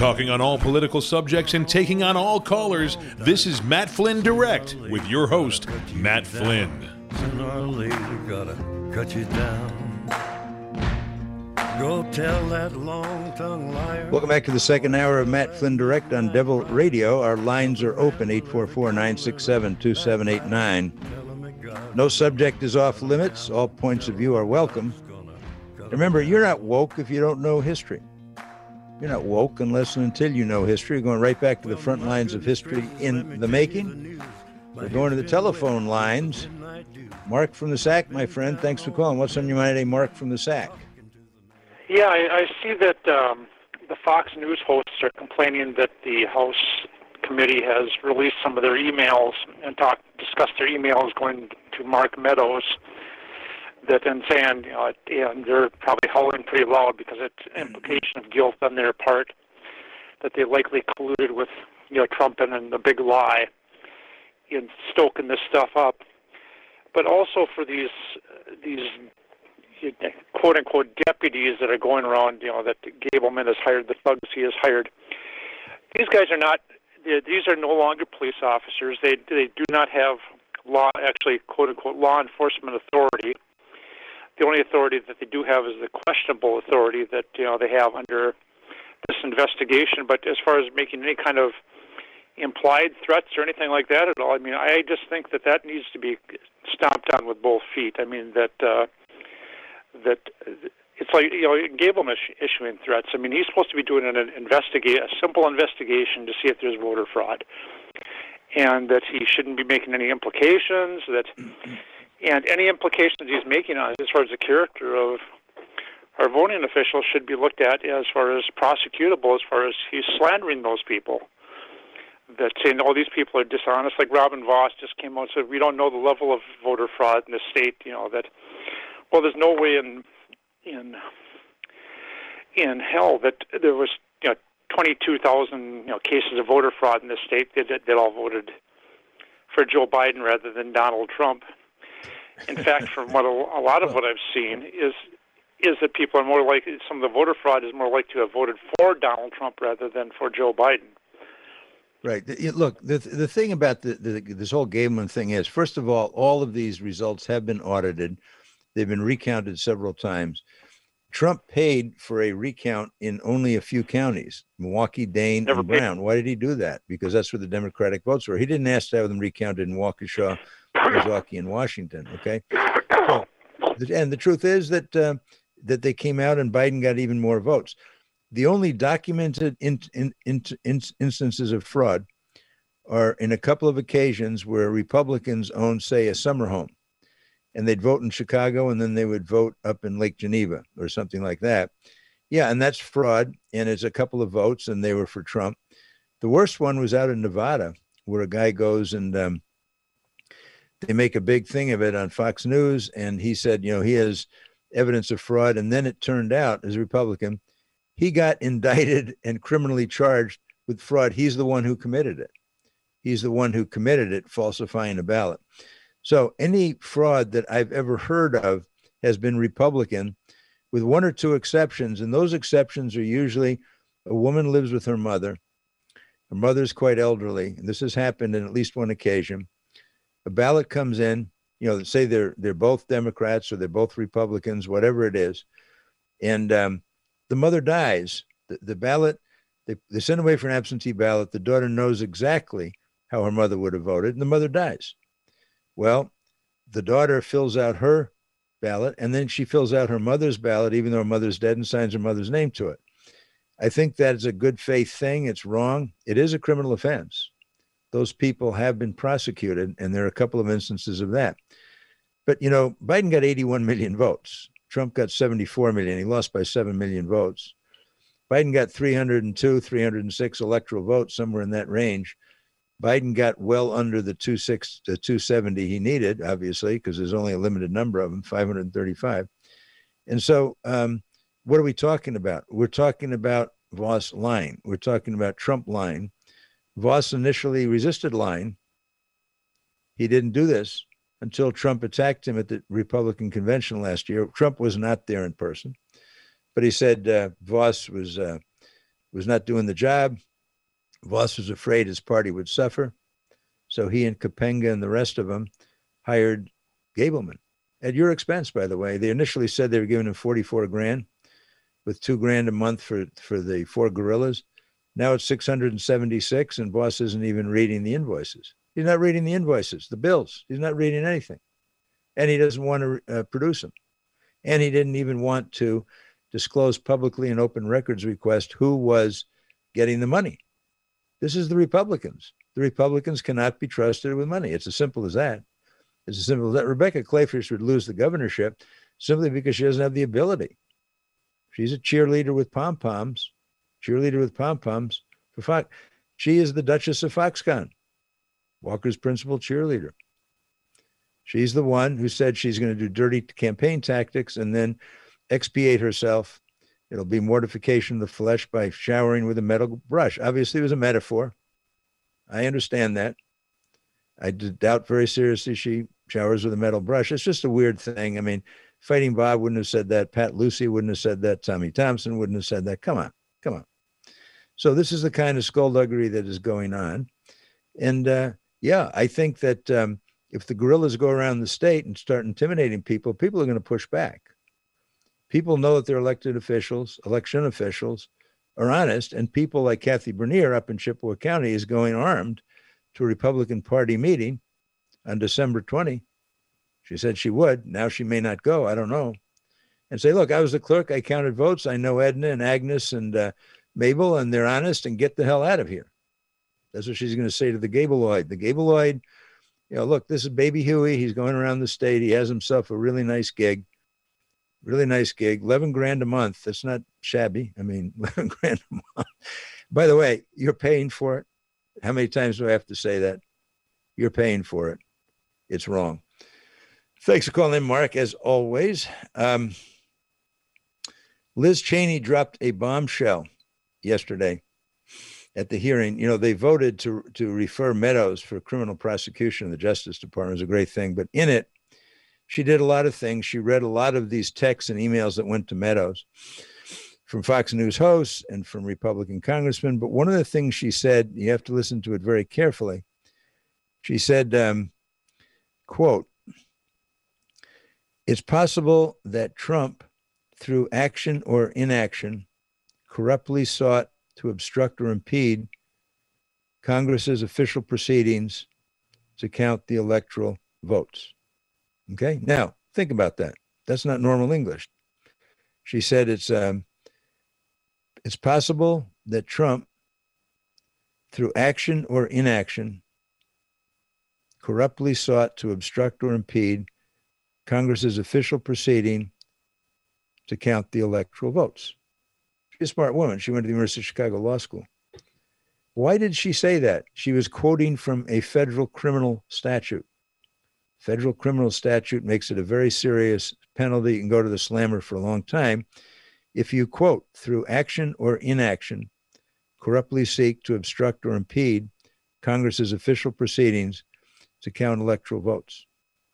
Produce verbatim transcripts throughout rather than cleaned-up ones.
Talking on all political subjects and taking on all callers, this is Matt Flynn Direct with your host, Matt Flynn. Sooner or later, gotta cut you down. Go tell that long-tongued liar. Welcome back to the second hour of Matt Flynn Direct on Devil Radio. Our lines are open, eight four four, nine six seven, two seven eight nine. No subject is off limits. All points of view are welcome. Remember, you're not woke if you don't know history. You're not woke unless and until you know history. You're going right back to the front lines of history in the making. We're going to the telephone lines. Mark from the S A C, my friend. Thanks for calling. What's on your mind today, Mark from the S A C? Yeah, I, I see that um, the Fox News hosts are complaining that the House committee has released some of their emails and talked, discussed their emails going to Mark Meadows. That and saying, you know, and they're probably howling pretty loud because it's an implication of guilt on their part that they likely colluded with, you know, Trump and, and the big lie in stoking this stuff up. But also for these these quote unquote deputies that are going around, you know, that Gableman has hired, the thugs he has hired. These guys are not. These are no longer police officers. They they do not have law, actually quote unquote law enforcement authority. The only authority that they do have is the questionable authority that, you know, they have under this investigation. But as far as making any kind of implied threats or anything like that at all, I mean, I just think that that needs to be stomped on with both feet. I mean, that uh, that it's like, you know, Gableman is issuing threats. I mean, he's supposed to be doing an investigate a simple investigation to see if there's voter fraud, and that he shouldn't be making any implications. That. And any implications he's making on it as far as the character of our voting officials should be looked at as far as prosecutable, as far as he's slandering those people. That saying, oh, these people are dishonest. Like Robin Voss just came out and said, we don't know the level of voter fraud in the state. You know, that, well, there's no way in in in hell that there was, you know, twenty-two thousand, you know, cases of voter fraud in the state that, that all voted for Joe Biden rather than Donald Trump. In fact, from what a, a lot of what I've seen is is that people are more likely, some of the voter fraud is more likely to have voted for Donald Trump rather than for Joe Biden. Right. Look, the the thing about the, the this whole Gableman thing is, first of all, all of these results have been audited. They've been recounted several times. Trump paid for a recount in only a few counties, Milwaukee, Dane, Never and Brown. Paid. Why did he do that? Because that's where the Democratic votes were. He didn't ask to have them recounted in Waukesha, Milwaukee, and Washington. Okay. So, and the truth is that uh, that they came out and Biden got even more votes. The only documented in, in, in, in, instances of fraud are in a couple of occasions where Republicans own, say, a summer home, and they'd vote in Chicago and then they would vote up in Lake Geneva or something like that. Yeah, and that's fraud, and it's a couple of votes, and they were for Trump. The worst one was out in Nevada, where a guy goes and um, they make a big thing of it on Fox News, and he said, you know, he has evidence of fraud, and then it turned out, as a Republican, he got indicted and criminally charged with fraud. He's the one who committed it. He's the one who committed it, falsifying a ballot. So any fraud that I've ever heard of has been Republican, with one or two exceptions, and those exceptions are usually a woman lives with her mother. Her mother's quite elderly, and this has happened on at least one occasion. A ballot comes in, you know, say they're they're both Democrats or they're both Republicans, whatever it is, and um, the mother dies. The, the ballot, they, they send away for an absentee ballot. The daughter knows exactly how her mother would have voted, and the mother dies. Well, the daughter fills out her ballot, and then she fills out her mother's ballot, even though her mother's dead, and signs her mother's name to it. I think that is a good faith thing. It's wrong. It is a criminal offense. Those people have been prosecuted, and there are a couple of instances of that. But, you know, Biden got eighty-one million votes. Trump got seventy-four million. He lost by seven million votes. Biden got three hundred two, three hundred six electoral votes, somewhere in that range. Biden got well under the two six to two seventy he needed, obviously, because there's only a limited number of them, five hundred thirty-five. And so um, what are we talking about? We're talking about Voss lying. We're talking about Trump lying. Voss initially resisted lying. He didn't do this until Trump attacked him at the Republican convention last year. Trump was not there in person, but he said uh, Voss was uh, was not doing the job. Voss was afraid his party would suffer. So he and Kapenga and the rest of them hired Gableman at your expense, by the way. They initially said they were giving him forty-four grand with two grand a month for, for the four guerrillas. Now it's six hundred seventy-six, and Voss isn't even reading the invoices. He's not reading the invoices, the bills. He's not reading anything. And he doesn't want to uh, produce them. And he didn't even want to disclose publicly an open records request who was getting the money. This is the Republicans. The Republicans cannot be trusted with money. It's as simple as that. It's as simple as that. Rebecca Clayfish would lose the governorship simply because she doesn't have the ability. She's a cheerleader with pom-poms, cheerleader with pom-poms for Fox. She is the Duchess of Foxconn, Walker's principal cheerleader. She's the one who said she's going to do dirty campaign tactics and then expiate herself. It'll be mortification of the flesh by showering with a metal brush. Obviously, it was a metaphor. I understand that. I doubt very seriously she showers with a metal brush. It's just a weird thing. I mean, Fighting Bob wouldn't have said that. Pat Lucy wouldn't have said that. Tommy Thompson wouldn't have said that. Come on, come on. So this is the kind of skullduggery that is going on. And uh, yeah, I think that um, if the guerrillas go around the state and start intimidating people, people are going to push back. People know that their elected officials, election officials, are honest, and people like Kathy Bernier up in Chippewa County is going armed to a Republican Party meeting on December twentieth. She said she would. Now she may not go. I don't know. And say, look, I was the clerk. I counted votes. I know Edna and Agnes and uh, Mabel, and they're honest, and get the hell out of here. That's what she's going to say to the Gableoid. The Gableoid, you know, look, this is Baby Huey. He's going around the state. He has himself a really nice gig. Really nice gig, eleven grand a month. That's not shabby. I mean, eleven grand a month. By the way, you're paying for it. How many times do I have to say that? You're paying for it. It's wrong. Thanks for calling in, Mark, as always. Um, Liz Cheney dropped a bombshell yesterday at the hearing. You know, they voted to, to refer Meadows for criminal prosecution in the Justice Department. It was a great thing. But in it, she did a lot of things. She read a lot of these texts and emails that went to Meadows from Fox News hosts and from Republican congressmen. But one of the things she said, you have to listen to it very carefully. She said, um, quote, "It's possible that Trump, through action or inaction, corruptly sought to obstruct or impede Congress's official proceedings to count the electoral votes." Okay, now think about that. That's not normal English. She said it's um, it's possible that Trump, through action or inaction, corruptly sought to obstruct or impede Congress's official proceeding to count the electoral votes. She's a smart woman. She went to the University of Chicago Law School. Why did she say that? She was quoting from a federal criminal statute. Federal criminal statute makes it a very serious penalty. You can go to the slammer for a long time. If you, quote, "through action or inaction, corruptly seek to obstruct or impede Congress's official proceedings to count electoral votes."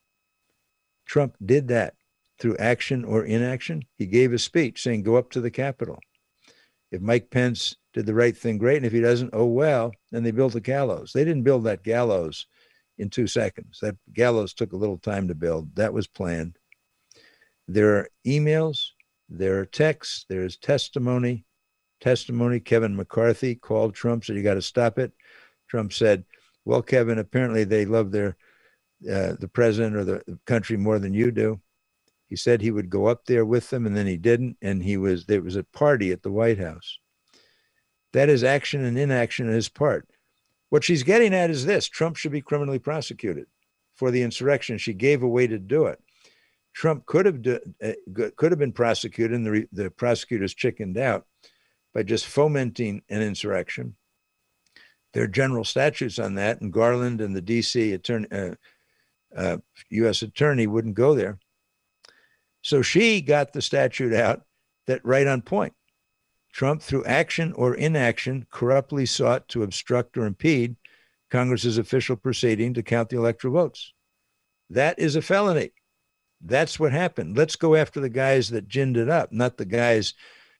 Trump did that through action or inaction. He gave a speech saying, go up to the Capitol. If Mike Pence did the right thing, great. And if he doesn't, oh, well, then they built a gallows. They didn't build that gallows in two seconds. That gallows took a little time to build. That was planned. There are emails, there are texts, there's testimony. Testimony, Kevin McCarthy called Trump, said, you got to stop it. Trump said, well, Kevin, apparently they love their uh, the president or the, the country more than you do. He said he would go up there with them, and then he didn't. And he was there was a party at the White House. That is action and inaction on his part. What she's getting at is this: Trump should be criminally prosecuted for the insurrection. She gave a way to do it. Trump could have do, uh, could have been prosecuted, and the, the prosecutors chickened out by just fomenting an insurrection. There are general statutes on that, and Garland and the D C attorney, uh, uh, U S attorney wouldn't go there. So she got the statute out that right on point. Trump, through action or inaction, corruptly sought to obstruct or impede Congress's official proceeding to count the electoral votes. That is a felony. That's what happened. Let's go after the guys that ginned it up, not the guys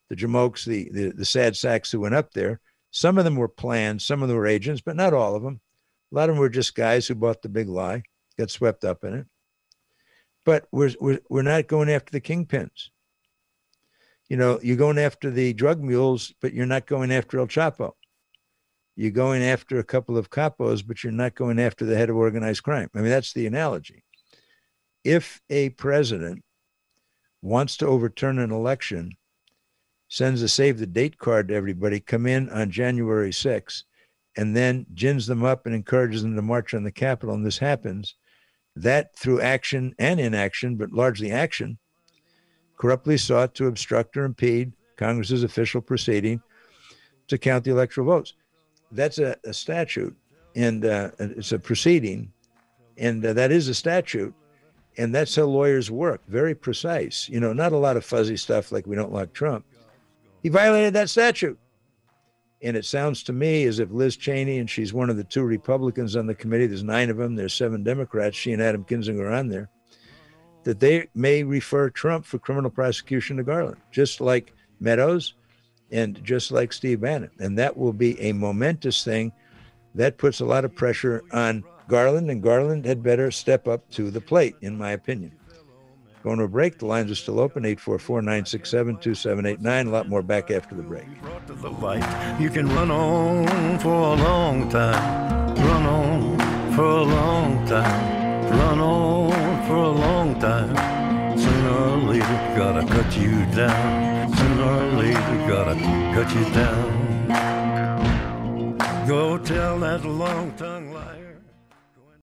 the Jamokes, the, the, the sad sacks who went up there. Some of them were planned, some of them were agents, but not all of them. A lot of them were just guys who bought the big lie, got swept up in it. But we're, we're, we're not going after the kingpins. You know, you're going after the drug mules, but you're not going after El Chapo. You're going after a couple of capos, but you're not going after the head of organized crime. I mean, that's the analogy. If a president wants to overturn an election, sends a save the date card to everybody, come in on January sixth, and then gins them up and encourages them to march on the Capitol, and this happens, that through action and inaction, but largely action, corruptly sought to obstruct or impede Congress's official proceeding to count the electoral votes. That's a, a statute, and uh, it's a proceeding, and uh, that is a statute, and that's how lawyers work, very precise. You know, not a lot of fuzzy stuff like we don't like Trump. He violated that statute. And it sounds to me as if Liz Cheney, and she's one of the two Republicans on the committee, there's nine of them, there's seven Democrats, she and Adam Kinzinger are on there, that they may refer Trump for criminal prosecution to Garland, just like Meadows and just like Steve Bannon. And that will be a momentous thing. That puts a lot of pressure on Garland, and Garland had better step up to the plate, in my opinion. Going to a break. The lines are still open, eight four four, nine six seven, two seven eight nine. A lot more back after the break. To the light. You can run on for a long time. Run on for a long time. Run on for a long time. Sooner or later, gotta cut you down. Sooner or later, gotta cut you down. Go tell that long tongue.